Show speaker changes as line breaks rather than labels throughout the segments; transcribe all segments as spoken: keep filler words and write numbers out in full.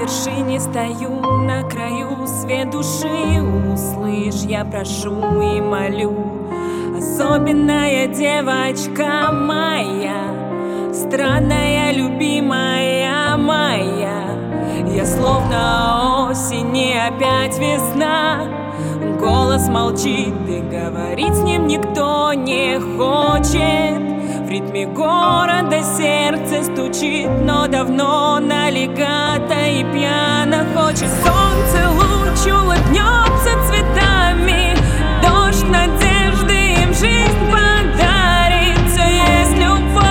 вершине стою, на краю, свет души услышь, я прошу и молю. Особенная девочка моя, странная, любимая моя. Я словно осень и опять весна. Голос молчит, и говорить с ним никто не хочет. В ритме города сердце стучит, но давно налегато и пьяно хочет. Солнце луч улыбнется цветами, дождь надежды им жизнь подарит. Все есть любовь,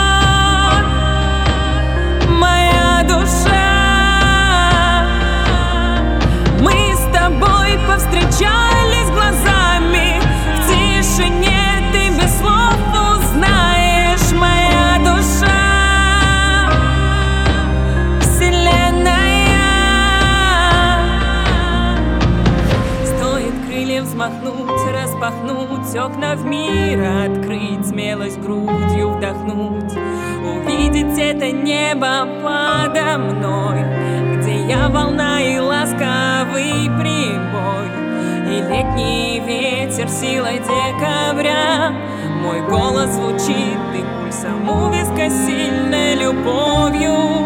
моя душа. Мы с тобой повстречались глазами, в тишине ты без слов узнаешь, моя душа. Вселенная. Стоит крылья взмахнуть, распахнуть, окна в мир открыть, смелость грудью вдохнуть, увидеть это небо подо мной, где я волна и ласковый прибой, и летний ветер силой декабря. Мой голос звучит, и пульсом у виска сильной любовью.